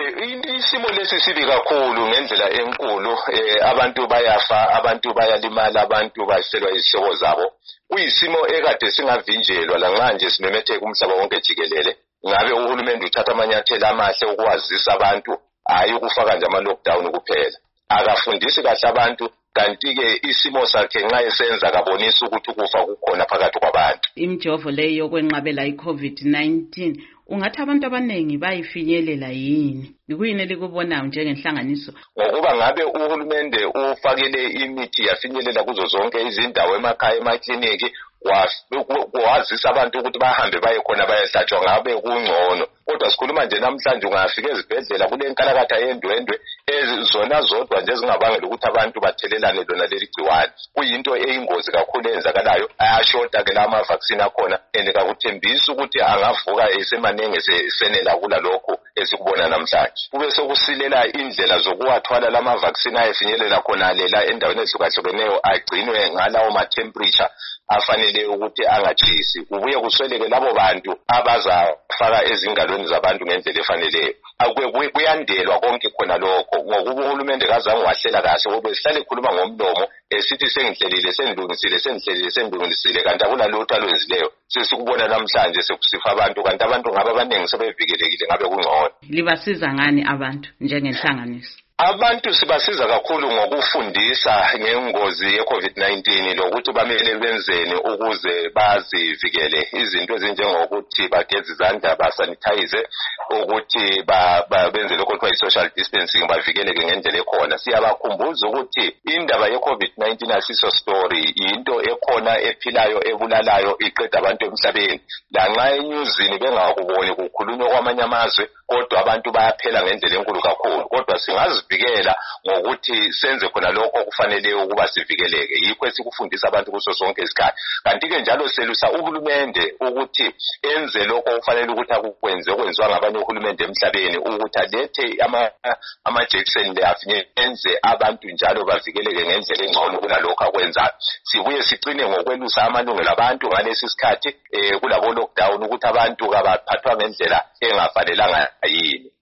Isimo lesi sibi kakhulu ngendlela enkulu, abantu bayafa, abantu bayalimala, abantu bahlelwa izihlobo zabo. Kuyisimo ekade singavinjelwa lanxa simemetheka umhlaba wonke jikelele. Ngabe uhulumende uthatha amanyathelo amahle ukwazisa abantu, hayi ukufaka nje ama-lockdown kuphela. Akafundisi kahle abantu, kanti-ke isimo sakhe nxa esenza kabonisa ukuthi ukufa kukhona phakathi kwabantu. Imijovo leyo yokwenqabela i-COVID-19 ungathi abantu abaningi bayifinyelela yini? Yikuyini elikubonayo njengenhlanganiso? Ngokuba ngabe uhulumende ufakele imithi yafinyelela kuzo zonke izindawo, emakhaya, emakliniki, wazisa abantu ukuthi bahambe baye khona bayehlatshwa, ngabe kungcono. Kodwa sikhuluma nje namhlanje ungafika ezibhedlela kule nkalakatha yendwendwe ezona zodwa nje zingabangela ukuthi abantu bathelelane lona leli gciwane. Kuyinto eyingozi kakhulu eyenzakalayo. Ayashota ke la ama-vaccine akhona, and kakuthembisi ukuthi angavuka esemaningi esenela kula lokho esikubona namhlanje. Kube sokusilela indlela zokuwathwala lama-vaccine ayefinyelela khona lela endaweni ezihlukahlukeneyo, agcinwe ngalawo ma-temperature afanele ukuthi angatshisi. Kubuye kusweleke labo bantu abazafaka ezingalweni zabantu ngendlela efaneleyo. Kuyandelwa konke khona lokho ngokuba uhulumende kazange wahlela kahle, ngoba sihlale ekhuluma ngomlomo esithi sengihlelile, sengilungisile, kanti akulalutho alwenzileyo. Sesikubona namhlanje sekusifa abantu, kanti abantu ngabe abaningi sebevikelekile, ngabe kungcono. Libasiza ngani abantu njengenhlanganiso? Abantu sibasiza kakhulu ngokufundisa ngengozi ye-COVID-19 lokuthi bamele benzeni ukuze bazivikele. Izinto ezinjengokuthi bageze izandla, basanitize, ukuthi benze lokho kuthiwa i-social distancing, bavikeleke ngendlela ekhona. Siyabakhumbuza ukuthi indaba ye-COVID-19 asiso story, into ekhona ephilayo, ebulalayo, iqeda abantu emhlabeni. Lanxa enyuzini bengakuboni kukhulunywa kwamanye amazwe, kodwa abantu bayaphela ngendlela enkulu kakhulu. Kodwa singazivikela ngokuthi senze khona lokho okufanele ukuba sivikeleke. Yikho esikufundisa abantu kuso sonke isikhathi. Kanti-ke njalo selusa uhulumende ukuthi enze lokho okufanele ukuthi akukwenze okwenziwa ngabanye uhulumende emhlabeni, ukuthi alethe amajekiseni le afinyenze abantu njalo bavikeleke ngendlela engcono kunalokho akwenzayo. Sibuye sigcine ngokwelusa amalungelo abantu ngalesi sikhathi kulabo lockdown, ukuthi abantu kabaphathwa ngendlela engafanelanga yini.